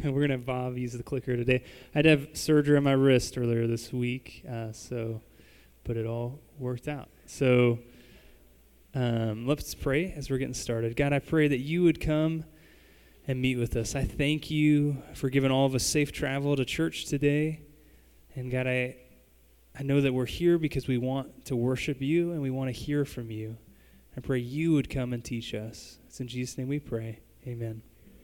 We're going to have Bob use the clicker today. I had to have surgery on my wrist earlier this week, but it all worked out. So let's pray as we're getting started. God, I pray that you would come and meet with us. I thank you for giving all of us safe travel to church today. And God, I know that we're here because we want to worship you and we want to hear from you. I pray you would come and teach us. It's in Jesus' name we pray. Amen.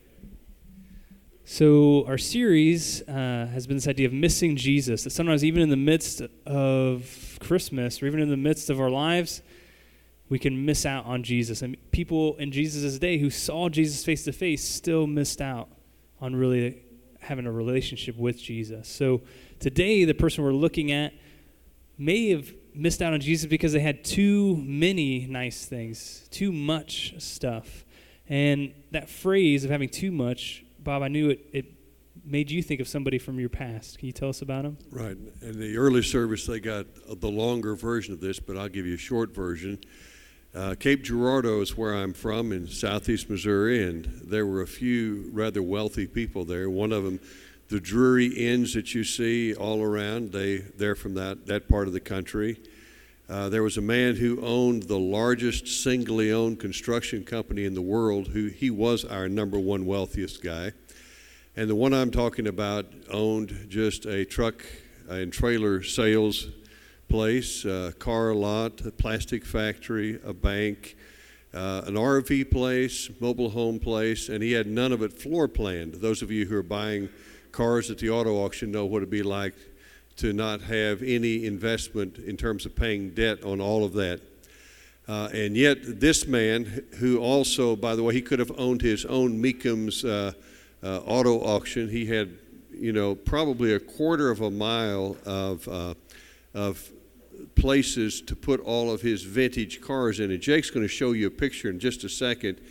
So our series has been this idea of missing Jesus, that sometimes even in the midst of Christmas or even in the midst of our lives, we can miss out on Jesus. And people in Jesus' day who saw Jesus face to face still missed out on really having a relationship with Jesus. So today, the person we're looking at may have missed out on Jesus because they had too many nice things, too much stuff. And that phrase of having too much, Bob, I knew it made you think of somebody from your past. Can you tell us about him? Right. In the early service, they got the longer version of this, but I'll give you a short version. Cape Girardeau is where I'm from in southeast Missouri, and there were a few rather wealthy people there. One of them, the Drury Inns that you see all around, they're from that part of the country. There was a man who owned the largest singly owned construction company in the world. He was our number one wealthiest guy. And the one I'm talking about owned just a truck and trailer sales place, a car lot, a plastic factory, a bank, an RV place, mobile home place, and he had none of it floor planned. Those of you who are buying cars at the auto auction know what it'd be like to not have any investment in terms of paying debt on all of that. And yet this man, who also, by the way, he could have owned his own Meekham's auto auction. He had, probably a quarter of a mile of places to put all of his vintage cars in. And Jake's going to show you a picture in just a second.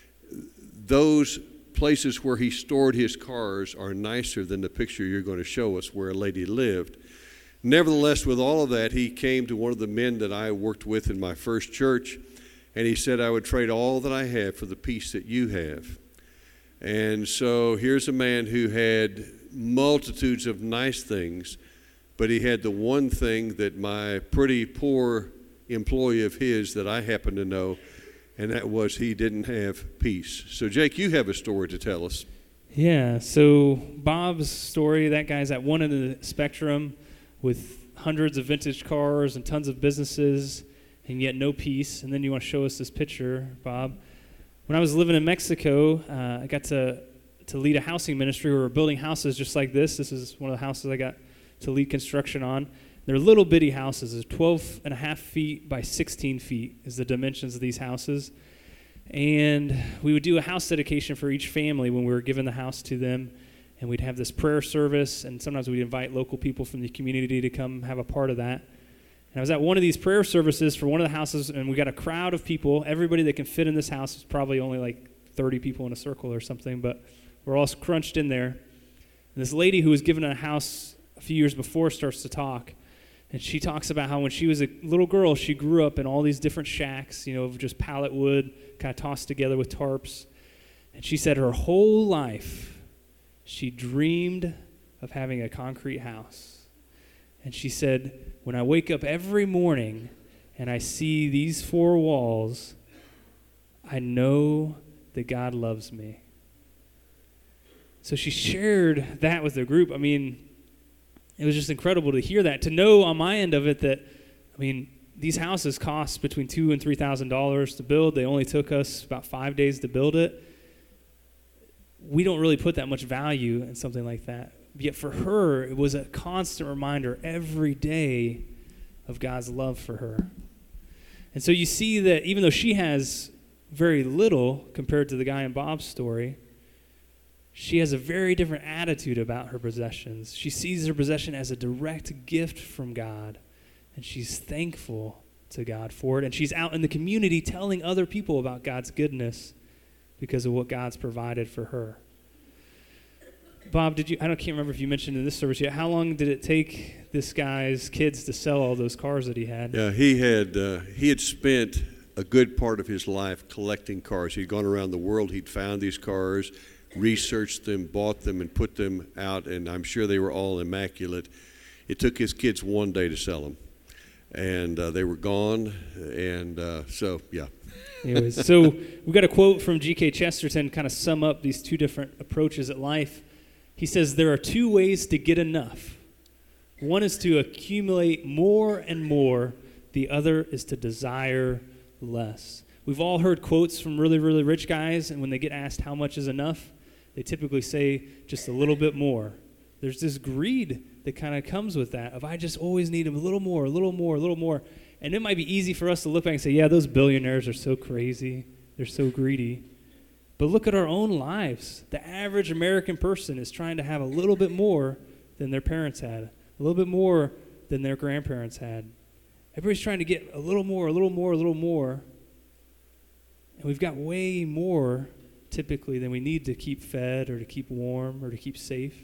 Those places where he stored his cars are nicer than the picture you're going to show us where a lady lived. Nevertheless, with all of that, he came to one of the men that I worked with in my first church, and he said, I would trade all that I have for the peace that you have. And so here's a man who had multitudes of nice things, but he had the one thing that my pretty poor employee of his that I happen to know, and that was he didn't have peace. So, Jake, you have a story to tell us. Yeah, so Bob's story, that guy's at one end of the spectrum with hundreds of vintage cars and tons of businesses and yet no peace. And then you want to show us this picture, Bob. When I was living in Mexico, I got to lead a housing ministry where we're building houses just like this. This is one of the houses I got to lead construction on. They're little bitty houses. They're 12 and a half feet by 16 feet is the dimensions of these houses. And we would do a house dedication for each family when we were giving the house to them. And we'd have this prayer service, and sometimes we'd invite local people from the community to come have a part of that. And I was at one of these prayer services for one of the houses, and we got a crowd of people. Everybody that can fit in this house is probably only like 30 people in a circle or something, but we're all crunched in there. And this lady who was given a house a few years before starts to talk. And she talks about how when she was a little girl, she grew up in all these different shacks, of just pallet wood, kind of tossed together with tarps. And she said her whole life, she dreamed of having a concrete house. And she said, when I wake up every morning and I see these four walls, I know that God loves me. So she shared that with the group. I mean, it was just incredible to hear that, to know on my end of it that, these houses cost between $2,000 and $3,000 to build. They only took us about 5 days to build it. We don't really put that much value in something like that. Yet for her, it was a constant reminder every day of God's love for her. And so you see that even though she has very little compared to the guy in Bob's story, she has a very different attitude about her possessions. She sees her possession as a direct gift from God, and she's thankful to God for it. And she's out in the community telling other people about God's goodness because of what God's provided for her. Bob, I can't remember if you mentioned in this service yet, how long did it take this guy's kids to sell all those cars that he had? Yeah, he had spent a good part of his life collecting cars. He'd gone around the world, he'd found these cars, researched them, bought them, and put them out, and I'm sure they were all immaculate. It took his kids one day to sell them, and they were gone, and so, yeah. Anyways, so we've got a quote from G.K. Chesterton kind of sum up these two different approaches at life. He says, there are two ways to get enough. One is to accumulate more and more. The other is to desire less. We've all heard quotes from really, really rich guys, and when they get asked how much is enough, they typically say just a little bit more. There's this greed that kind of comes with that of I just always need a little more, a little more, a little more. And it might be easy for us to look back and say, yeah, those billionaires are so crazy. They're so greedy. But look at our own lives. The average American person is trying to have a little bit more than their parents had, a little bit more than their grandparents had. Everybody's trying to get a little more, a little more, a little more. And we've got way more, typically, than we need to keep fed or to keep warm or to keep safe.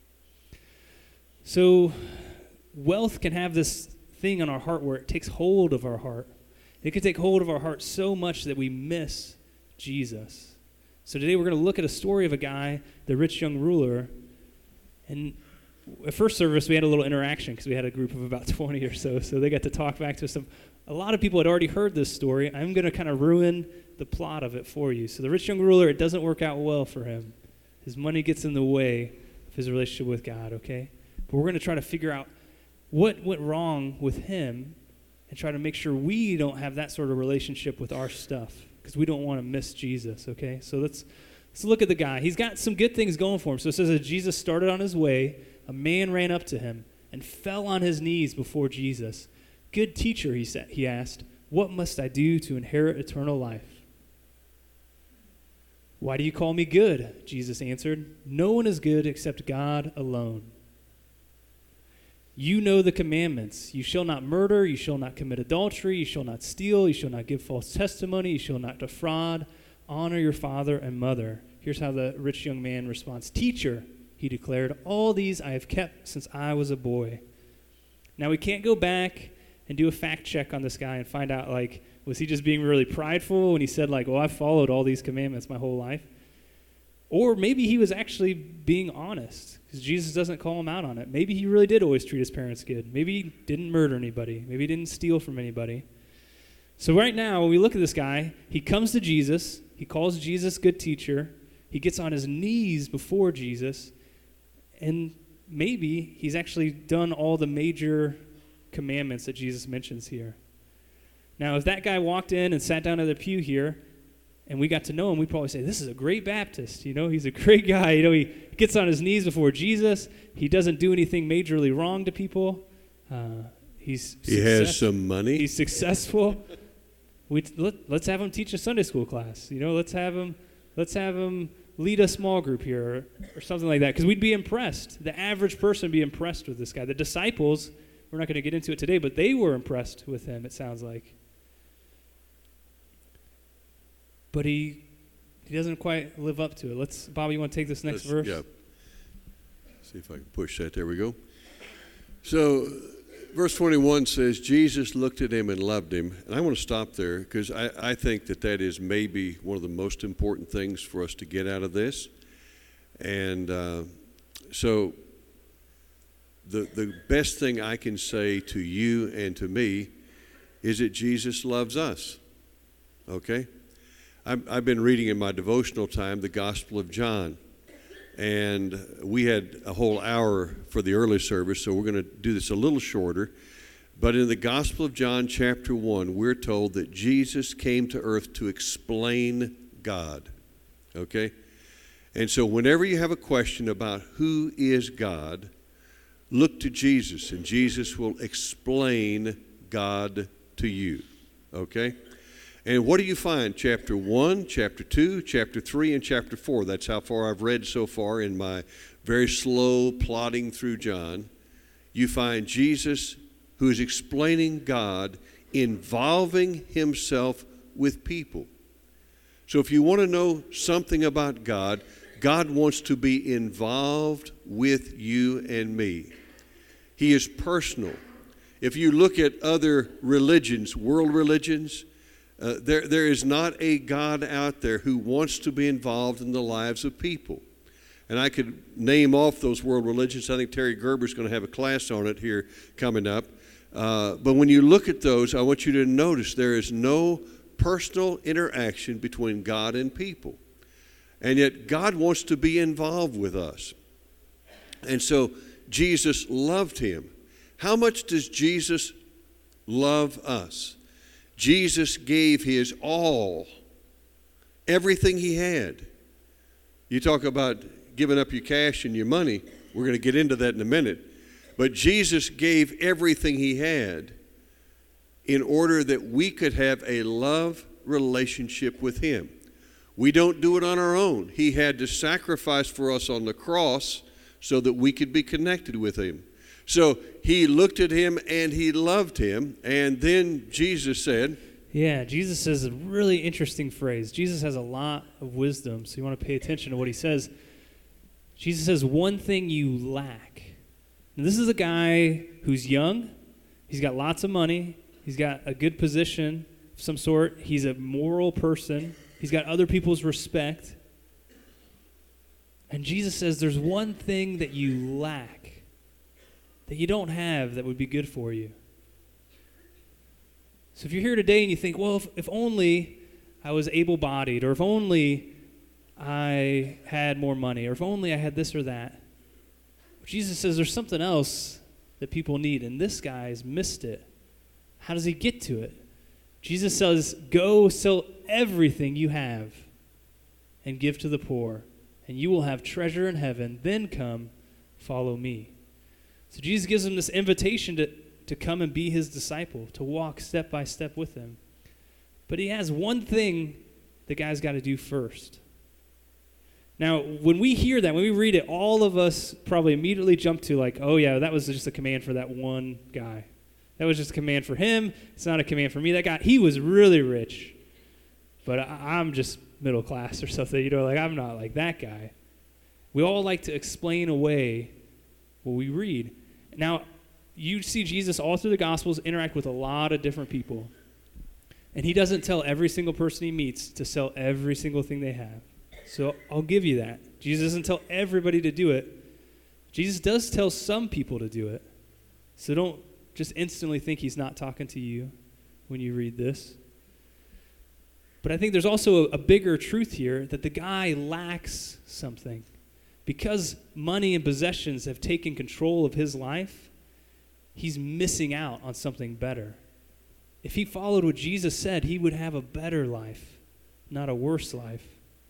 So wealth can have this thing on our heart where it takes hold of our heart. It can take hold of our heart so much that we miss Jesus. So today we're going to look at a story of a guy, the rich young ruler. And at first service, we had a little interaction because we had a group of about 20 or so. So they got to talk back to us. A lot of people had already heard this story. I'm going to kind of ruin the plot of it for you. So the rich young ruler, it doesn't work out well for him. His money gets in the way of his relationship with God, okay? But we're going to try to figure out what went wrong with him and try to make sure we don't have that sort of relationship with our stuff because we don't want to miss Jesus, okay? So let's look at the guy. He's got some good things going for him. So it says that Jesus started on his way. A man ran up to him and fell on his knees before Jesus. Good teacher, he asked, what must I do to inherit eternal life? Why do you call me good? Jesus answered. No one is good except God alone. You know the commandments. You shall not murder. You shall not commit adultery. You shall not steal. You shall not give false testimony. You shall not defraud. Honor your father and mother. Here's how the rich young man responds. Teacher, he declared, all these I have kept since I was a boy. Now we can't go back and do a fact check on this guy and find out, like, was he just being really prideful when he said, like, well, I've followed all these commandments my whole life? Or maybe he was actually being honest because Jesus doesn't call him out on it. Maybe he really did always treat his parents good. Maybe he didn't murder anybody. Maybe he didn't steal from anybody. So right now, when we look at this guy, he comes to Jesus. He calls Jesus good teacher. He gets on his knees before Jesus. And maybe he's actually done all the major commandments that Jesus mentions here. Now, if that guy walked in and sat down at the pew here, and we got to know him, we'd probably say, this is a great Baptist. You know, he's a great guy. You know, he gets on his knees before Jesus. He doesn't do anything majorly wrong to people. He has some money. He's successful. Let's have him teach a Sunday school class. You know, let's have him lead a small group here or something like that, because we'd be impressed. The average person would be impressed with this guy. The disciples, we're not going to get into it today, but they were impressed with him, it sounds like. But he doesn't quite live up to it. Bobby, you want to take this next verse? Yeah. See if I can push that. There we go. So verse 21 says, Jesus looked at him and loved him. And I want to stop there because I think that is maybe one of the most important things for us to get out of this. And so the best thing I can say to you and to me is that Jesus loves us. Okay? I've been reading in my devotional time the Gospel of John. And we had a whole hour for the early service, so we're going to do this a little shorter. But in the Gospel of John, chapter 1, we're told that Jesus came to earth to explain God. Okay? And so whenever you have a question about who is God, look to Jesus, and Jesus will explain God to you. Okay? And what do you find? Chapter 1, chapter 2, chapter 3, and chapter 4. That's how far I've read so far in my very slow plodding through John. You find Jesus, who is explaining God, involving himself with people. So if you want to know something about God, God wants to be involved with you and me. He is personal. If you look at other religions, world religions, There is not a God out there who wants to be involved in the lives of people. And I could name off those world religions. I think Terry Gerber's going to have a class on it here coming up. But when you look at those, I want you to notice there is no personal interaction between God and people. And yet God wants to be involved with us. And so Jesus loved him. How much does Jesus love us? Jesus gave his all, everything he had. You talk about giving up your cash and your money. We're going to get into that in a minute. But Jesus gave everything he had in order that we could have a love relationship with him. We don't do it on our own. He had to sacrifice for us on the cross so that we could be connected with him. So he looked at him and he loved him. And then Jesus said, yeah, Jesus says a really interesting phrase. Jesus has a lot of wisdom, so you want to pay attention to what he says. Jesus says, one thing you lack. Now, this is a guy who's young. He's got lots of money. He's got a good position of some sort. He's a moral person. He's got other people's respect. And Jesus says there's one thing that you lack, that you don't have, that would be good for you. So if you're here today and you think, well, if only I was able-bodied, or if only I had more money, or if only I had this or that. Jesus says there's something else that people need, and this guy's missed it. How does he get to it? Jesus says, go sell everything you have and give to the poor, and you will have treasure in heaven. Then come, follow me. So Jesus gives him this invitation to come and be his disciple, to walk step by step with him. But he has one thing the guy's got to do first. Now, when we hear that, when we read it, all of us probably immediately jump to like, oh yeah, that was just a command for that one guy. That was just a command for him. It's not a command for me. That guy, he was really rich. But I'm just middle class or something, like I'm not like that guy. We all like to explain away what we read. Now, you see Jesus all through the Gospels interact with a lot of different people. And he doesn't tell every single person he meets to sell every single thing they have. So I'll give you that. Jesus doesn't tell everybody to do it. Jesus does tell some people to do it. So don't just instantly think he's not talking to you when you read this. But I think there's also a bigger truth here, that the guy lacks something. Because money and possessions have taken control of his life, he's missing out on something better. If he followed what Jesus said, he would have a better life, not a worse life.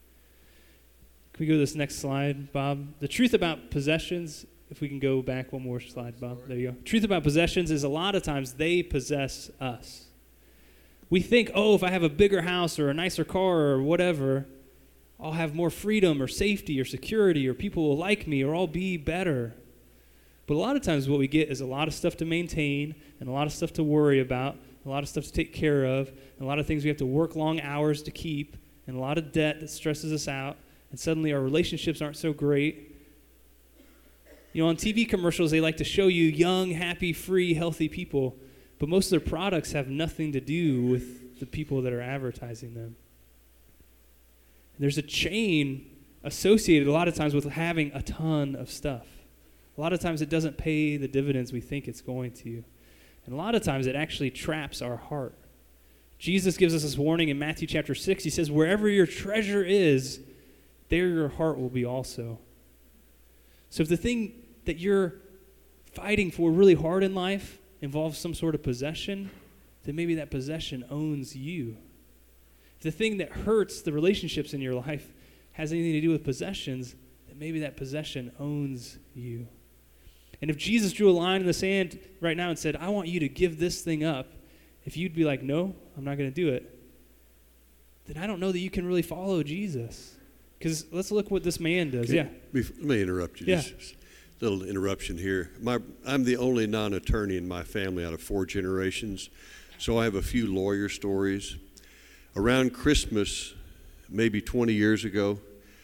Can we go to this next slide, Bob? The truth about possessions, if we can go back one more slide, Bob. There you go. Truth about possessions is a lot of times they possess us. We think, if I have a bigger house or a nicer car or whatever, I'll have more freedom or safety or security, or people will like me, or I'll be better. But a lot of times what we get is a lot of stuff to maintain, and a lot of stuff to worry about, a lot of stuff to take care of, and a lot of things we have to work long hours to keep, and a lot of debt that stresses us out, and suddenly our relationships aren't so great. On TV commercials, they like to show you young, happy, free, healthy people, but most of their products have nothing to do with the people that are advertising them. And there's a chain associated a lot of times with having a ton of stuff. A lot of times it doesn't pay the dividends we think it's going to. And a lot of times it actually traps our heart. Jesus gives us this warning in Matthew chapter 6. He says, wherever your treasure is, there your heart will be also. So if the thing that you're fighting for really hard in life involves some sort of possession, then maybe that possession owns you. If the thing that hurts the relationships in your life has anything to do with possessions, then maybe that possession owns you. And if Jesus drew a line in the sand right now and said, I want you to give this thing up, if you'd be like, no, I'm not going to do it, then I don't know that you can really follow Jesus. Because let's look what this man does. Let me interrupt you. Just a little interruption here. I'm the only non-attorney in my family out of 4 generations, so I have a few lawyer stories. Around Christmas, maybe 20 years ago,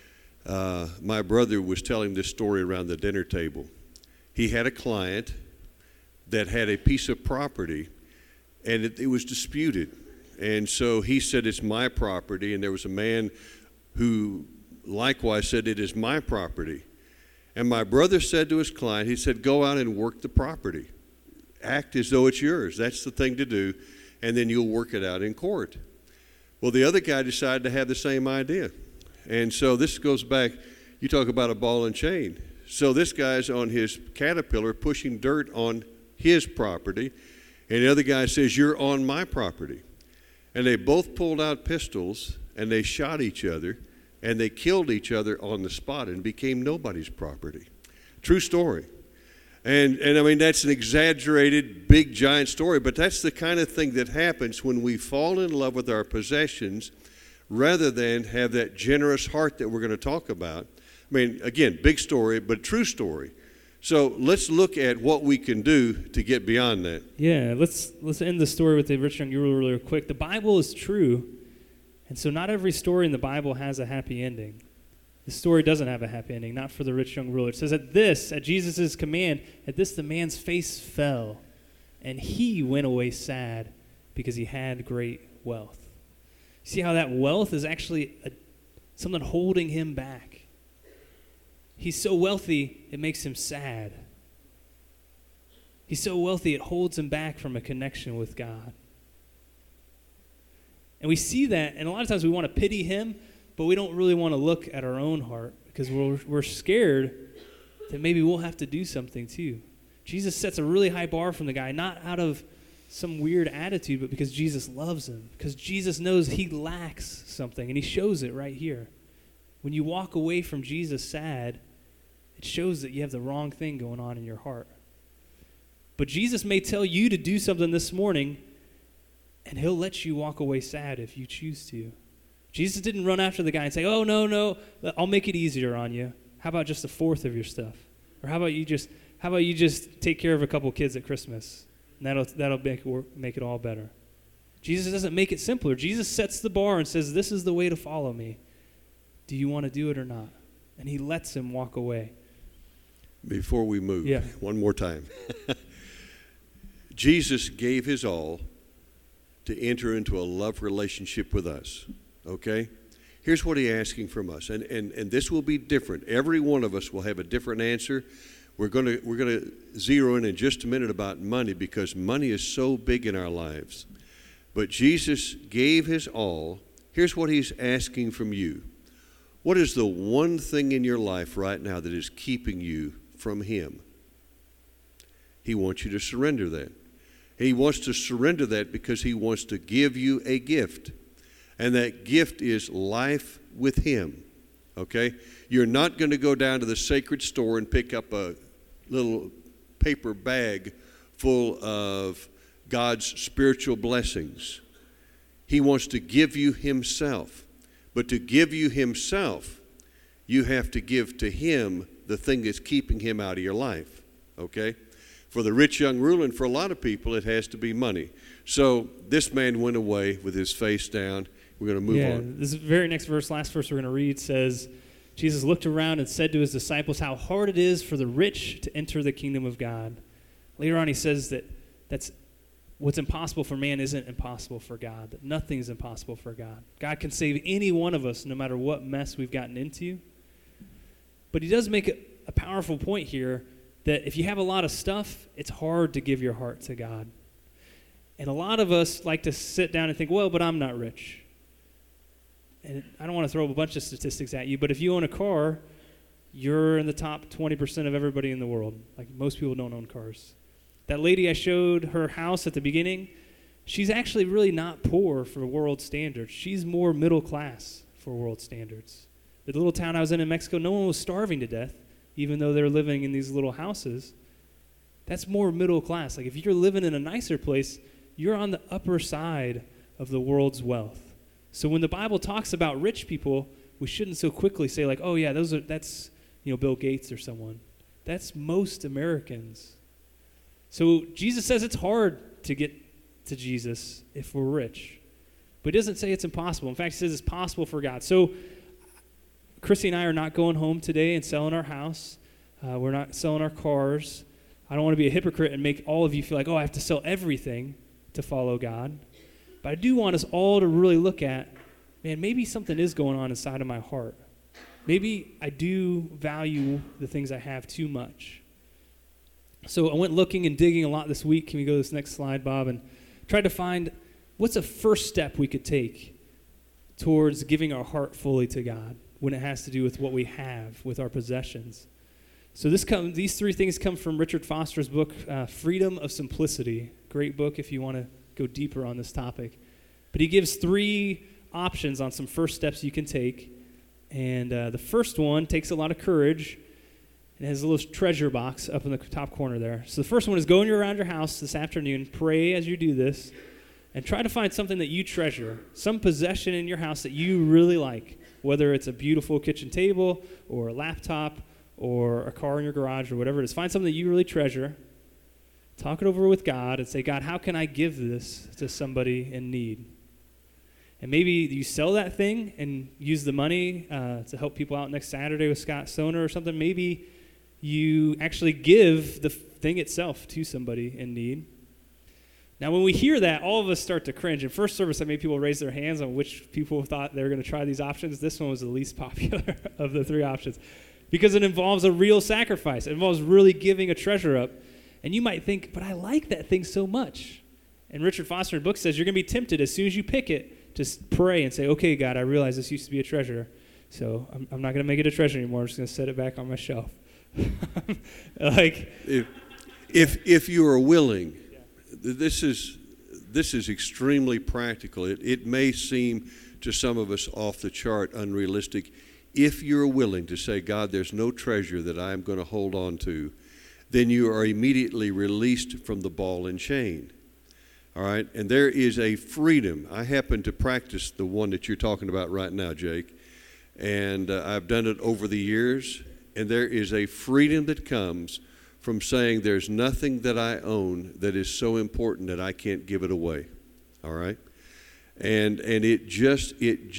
my brother was telling this story around the dinner table. He had a client that had a piece of property, and it was disputed. And so he said, it's my property. And there was a man who likewise said, it is my property. And my brother said to his client, he said, go out and work the property. Act as though it's yours. That's the thing to do. And then you'll work it out in court. Well, the other guy decided to have the same idea. And so this goes back, you talk about a ball and chain. So this guy's on his Caterpillar pushing dirt on his property. And the other guy says, you're on my property. And they both pulled out pistols and they shot each other. And they killed each other on the spot and became nobody's property. True story. And I mean, that's an exaggerated, big, giant story, but that's the kind of thing that happens when we fall in love with our possessions rather than have that generous heart that we're going to talk about. I mean, again, big story, but true story. So let's look at what we can do to get beyond that. Yeah, let's end the story with the rich young ruler really quick. The Bible is true, and so not every story in the Bible has a happy ending. The story doesn't have a happy ending, not for the rich young ruler. It says at Jesus' command, at this the man's face fell, and he went away sad because he had great wealth. See how that wealth is actually something holding him back. He's so wealthy, it makes him sad. He's so wealthy, it holds him back from a connection with God. And we see that, and a lot of times we want to pity him, but we don't really want to look at our own heart because we're scared that maybe we'll have to do something too. Jesus sets a really high bar from the guy, not out of some weird attitude, but because Jesus loves him, because Jesus knows he lacks something, and he shows it right here. When you walk away from Jesus sad, it shows that you have the wrong thing going on in your heart. But Jesus may tell you to do something this morning, and he'll let you walk away sad if you choose to. Jesus didn't run after the guy and say, oh, no, I'll make it easier on you. How about just a fourth of your stuff? Or how about you just take care of a couple kids at Christmas? And that'll make it all better. Jesus doesn't make it simpler. Jesus sets the bar and says, this is the way to follow me. Do you want to do it or not? And he lets him walk away. Before we move, yeah. One more time. Jesus gave his all to enter into a love relationship with us. Okay? Here's what he's asking from us. And this will be different. Every one of us will have a different answer. We're going to zero in just a minute about money because money is so big in our lives. But Jesus gave his all. Here's what he's asking from you. What is the one thing in your life right now that is keeping you from him? He wants you to surrender that. He wants to surrender that because he wants to give you a gift. And that gift is life with him. Okay? You're not going to go down to the sacred store and pick up a little paper bag full of God's spiritual blessings. He wants to give you himself. But to give you himself, you have to give to him the thing that's keeping him out of your life. Okay? For the rich young ruler and for a lot of people, it has to be money. So this man went away with his face down. We're going to move on. This very next verse, last verse we're going to read says, Jesus looked around and said to his disciples how hard it is for the rich to enter the kingdom of God. Later on he says that's what's impossible for man isn't impossible for God, that nothing is impossible for God. God can save any one of us no matter what mess we've gotten into. But he does make a powerful point here that if you have a lot of stuff, it's hard to give your heart to God. And a lot of us like to sit down and think, well, but I'm not rich. And I don't want to throw a bunch of statistics at you, but if you own a car, you're in the top 20% of everybody in the world. Like most people don't own cars. That lady I showed her house at the beginning, she's actually really not poor for world standards. She's more middle class for world standards. The little town I was in Mexico, no one was starving to death, even though they're living in these little houses. That's more middle class. Like if you're living in a nicer place, you're on the upper side of the world's wealth. So when the Bible talks about rich people, we shouldn't so quickly say like, oh yeah, that's Bill Gates or someone. That's most Americans. So Jesus says it's hard to get to Jesus if we're rich. But he doesn't say it's impossible. In fact, he says it's possible for God. So Chrissy and I are not going home today and selling our house. We're not selling our cars. I don't want to be a hypocrite and make all of you feel like, oh, I have to sell everything to follow God. But I do want us all to really look at, man, maybe something is going on inside of my heart. Maybe I do value the things I have too much. So I went looking and digging a lot this week. Can we go to this next slide, Bob? And tried to find what's a first step we could take towards giving our heart fully to God when it has to do with what we have, with our possessions. So these three things come from Richard Foster's book, Freedom of Simplicity. Great book if you want to go deeper on this topic. But he gives 3 options on some first steps you can take. And the first one takes a lot of courage. It has a little treasure box up in the top corner there. So the first one is go around your house this afternoon, pray as you do this, and try to find something that you treasure, some possession in your house that you really like, whether it's a beautiful kitchen table or a laptop or a car in your garage or whatever it is. Find something that you really treasure. Talk it over with God and say, God, how can I give this to somebody in need? And maybe you sell that thing and use the money to help people out next Saturday with Scott Stoner or something. Maybe you actually give the thing itself to somebody in need. Now, when we hear that, all of us start to cringe. In first service, I made people raise their hands on which people thought they were going to try these options. This one was the least popular of the 3 options because it involves a real sacrifice. It involves really giving a treasure up. And you might think, but I like that thing so much. And Richard Foster in the book says you're going to be tempted as soon as you pick it to pray and say, okay, God, I realize this used to be a treasure, so I'm not going to make it a treasure anymore. I'm just going to set it back on my shelf. If you are willing, this is extremely practical. It may seem to some of us off the chart, unrealistic. If you're willing to say, God, there's no treasure that I'm going to hold on to, then you are immediately released from the ball and chain. All right? And there is a freedom. I happen to practice the one that you're talking about right now, Jake. And I've done it over the years. And there is a freedom that comes from saying there's nothing that I own that is so important that I can't give it away. All right? And it just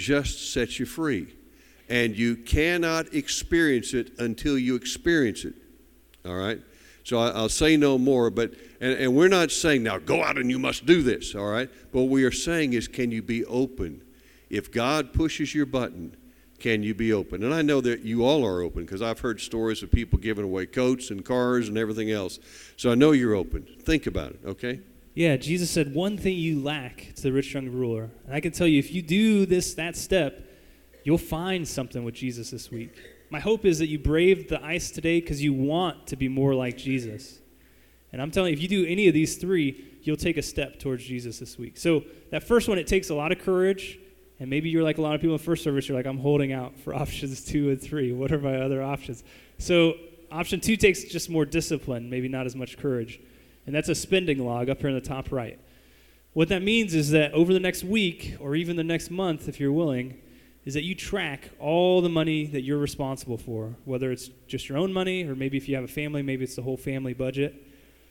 sets you free. And you cannot experience it until you experience it. All right? So I'll say no more, but and we're not saying, now go out and you must do this, all right? But what we are saying is, can you be open? If God pushes your button, can you be open? And I know that you all are open because I've heard stories of people giving away coats and cars and everything else. So I know you're open. Think about it, okay? Yeah, Jesus said, one thing you lack to the rich young ruler. And I can tell you, if you do that step, you'll find something with Jesus this week. My hope is that you braved the ice today because you want to be more like Jesus. And I'm telling you, if you do any of these 3, you'll take a step towards Jesus this week. So that first one, it takes a lot of courage. And maybe you're like a lot of people in first service, you're like, I'm holding out for options 2 and 3. What are my other options? So option 2 takes just more discipline, maybe not as much courage. And that's a spending log up here in the top right. What that means is that over the next week, or even the next month, if you're willing, is that you track all the money that you're responsible for, whether it's just your own money, or maybe if you have a family, maybe it's the whole family budget.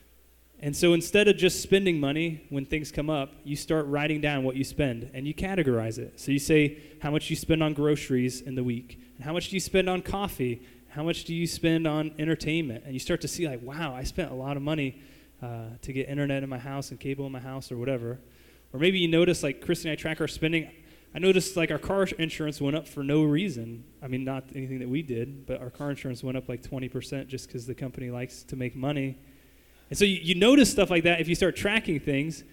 And so instead of just spending money when things come up, you start writing down what you spend, and you categorize it. So you say how much you spend on groceries in the week, and how much do you spend on coffee, how much do you spend on entertainment, and you start to see like, wow, I spent a lot of money to get internet in my house and cable in my house or whatever. Or maybe you notice, like Chris and I track our spending. I noticed like our car insurance went up for no reason. I mean, not anything that we did, but our car insurance went up like 20% just because the company likes to make money. And so you notice stuff like that if you start tracking things.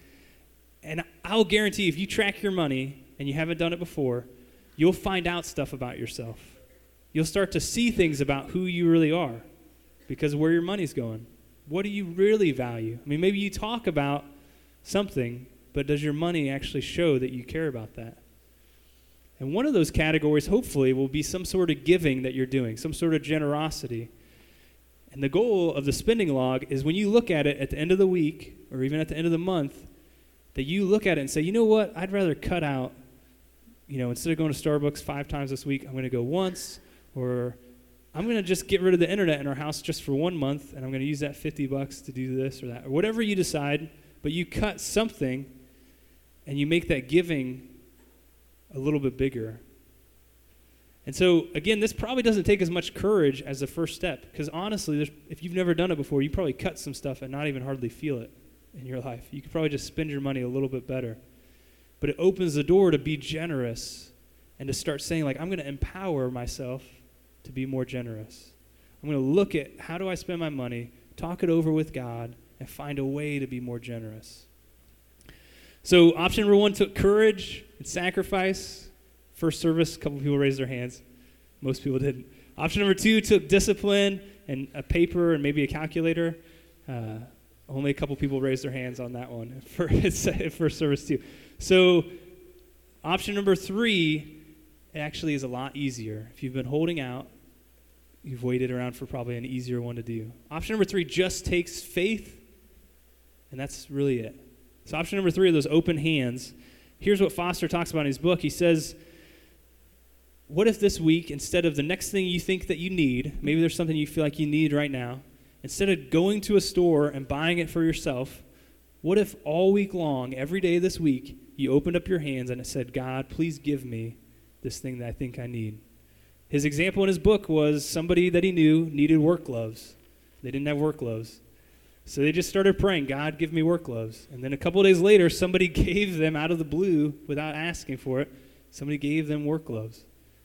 And I'll guarantee if you track your money and you haven't done it before, you'll find out stuff about yourself. You'll start to see things about who you really are because of where your money's going. What do you really value? I mean, maybe you talk about something, but does your money actually show that you care about that? And one of those categories, hopefully, will be some sort of giving that you're doing, some sort of generosity. And the goal of the spending log is when you look at it at the end of the week or even at the end of the month, that you look at it and say, you know what, I'd rather cut out, instead of going to Starbucks 5 times this week, I'm going to go once, or I'm going to just get rid of the internet in our house just for 1 month, and I'm going to use that $50 to do this or that, or whatever you decide, but you cut something and you make that giving a little bit bigger. And so, again, this probably doesn't take as much courage as the first step, because honestly, if you've never done it before, you probably cut some stuff and not even hardly feel it in your life. You could probably just spend your money a little bit better. but it opens the door to be generous and to start saying, like, I'm going to empower myself to be more generous. I'm going to look at how do I spend my money, talk it over with God, and find a way to be more generous. So option number 1 took courage and sacrifice. First service, a couple people raised their hands. Most people didn't. Option number 2 took discipline and a paper and maybe a calculator. Only a couple people raised their hands on that one for first service too. So option number 3 actually is a lot easier. If you've been holding out, you've waited around for probably an easier one to do. Option number 3 just takes faith, and that's really it. So option number 3 are those open hands. Here's what Foster talks about in his book. He says, what if this week, instead of the next thing you think that you need, maybe there's something you feel like you need right now, instead of going to a store and buying it for yourself, what if all week long, every day this week, you opened up your hands and it said, God, please give me this thing that I think I need. His example in his book was somebody that he knew needed work gloves. They didn't have work gloves. So they just started praying, God, give me work gloves. And then a couple of days later, somebody gave them out of the blue, without asking for it, somebody gave them work gloves.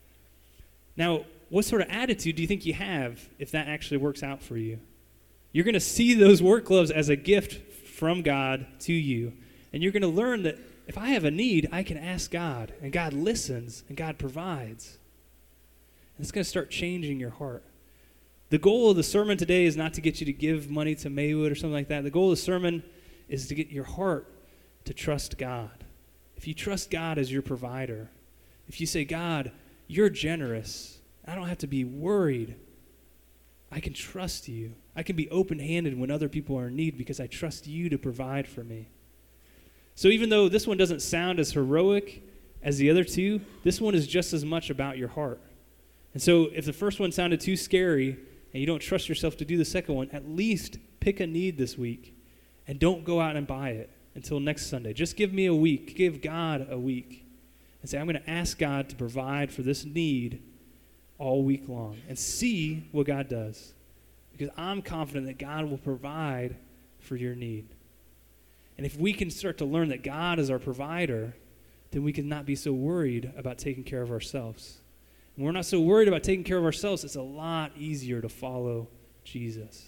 Now, what sort of attitude do you think you have if that actually works out for you? You're going to see those work gloves as a gift from God to you. And you're going to learn that if I have a need, I can ask God. And God listens, and God provides. And it's going to start changing your heart. The goal of the sermon today is not to get you to give money to Maywood or something like that. The goal of the sermon is to get your heart to trust God. If you trust God as your provider, if you say, God, you're generous, I don't have to be worried. I can trust you. I can be open-handed when other people are in need because I trust you to provide for me. So even though this one doesn't sound as heroic as the other two, this one is just as much about your heart. And so if the first one sounded too scary and you don't trust yourself to do the second one, at least pick a need this week and don't go out and buy it until next Sunday. Just give me a week. Give God a week and say, I'm going to ask God to provide for this need all week long and see what God does, because I'm confident that God will provide for your need. And if we can start to learn that God is our provider, then we can not be so worried about taking care of ourselves. When we're not so worried about taking care of ourselves, it's a lot easier to follow Jesus.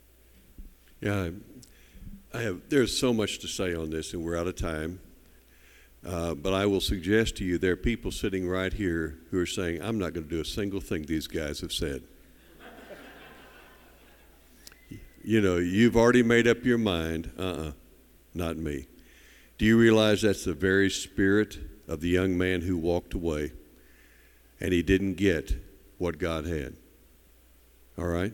Yeah, there's so much to say on this, and we're out of time. But I will suggest to you there are people sitting right here who are saying, I'm not going to do a single thing these guys have said. You know, you've already made up your mind. Not me. Do you realize that's the very spirit of the young man who walked away and he didn't get what God had? All right?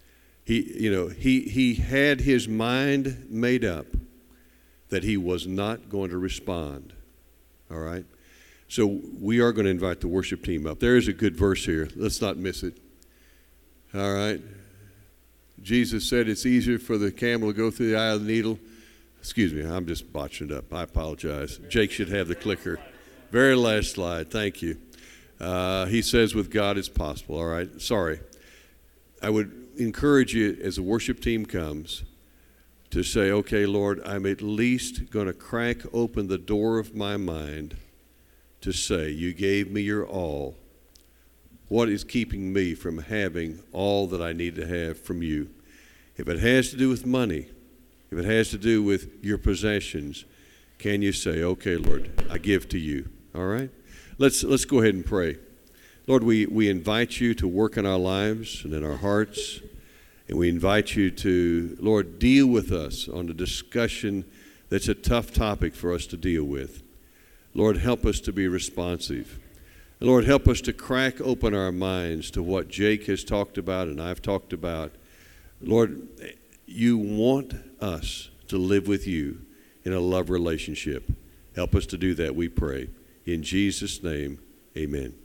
He had his mind made up that he was not going to respond. All right? So we are going to invite the worship team up. There is a good verse here. Let's not miss it. All right? Jesus said it's easier for the camel to go through the eye of the needle. Excuse me, I'm just botching it up. I apologize. Jake should have the clicker. Very last slide. Thank you. He says with God it's possible. All right? Sorry. I would encourage you as the worship team comes to say, okay, Lord, I'm at least going to crack open the door of my mind to say, you gave me your all. What is keeping me from having all that I need to have from you? If it has to do with money, if it has to do with your possessions, can you say, okay, Lord, I give to you? All right? Let's go ahead and pray. Lord, we invite you to work in our lives and in our hearts. And we invite you to, Lord, deal with us on a discussion that's a tough topic for us to deal with. Lord, help us to be responsive. And Lord, help us to crack open our minds to what Jake has talked about and I've talked about. Lord, you want us to live with you in a love relationship. Help us to do that, we pray. In Jesus' name, amen.